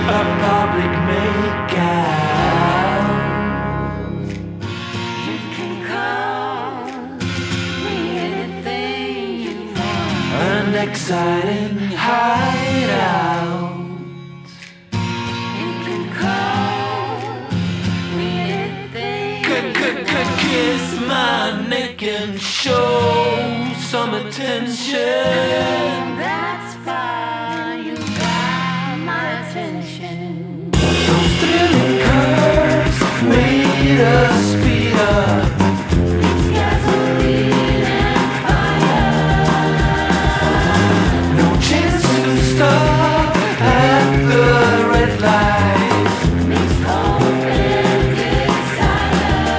a public makeout. You can call me anything you want. An exciting hideout. You can call me anything. Kiss my neck and show some attention. That's fine, you got my attention. Those thrilling curves made us speed up. It's gasoline and fire. No chance to stop at the red light. Mixed hope and desire.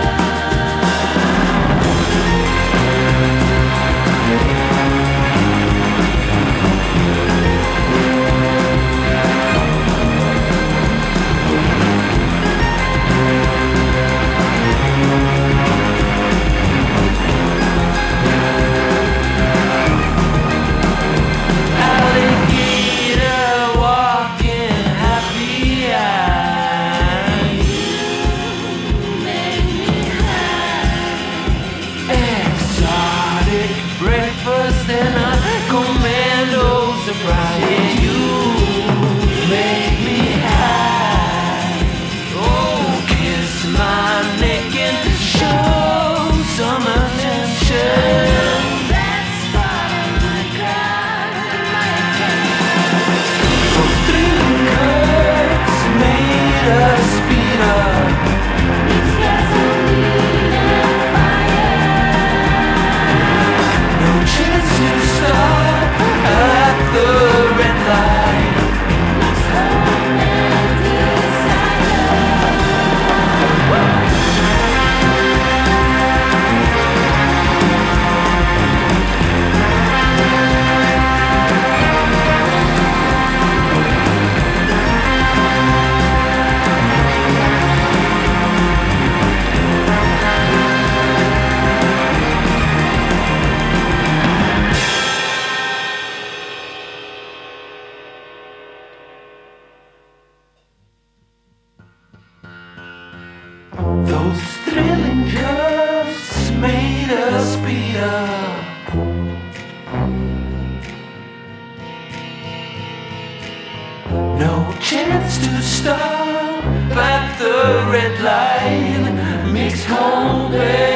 Alligator walking happy eyes. Make me high. Exotic breakfast and a commando surprise. You make me high. Oh, kiss my neck and show some attention. That's fine, I got my attention. Those thrilling curves made us speed up. It's gasoline and fire. No chance to stop at the red light. Mixed hope and desire. Those thrilling curves made us speed up. No chance to stop at the red light. Mixed home.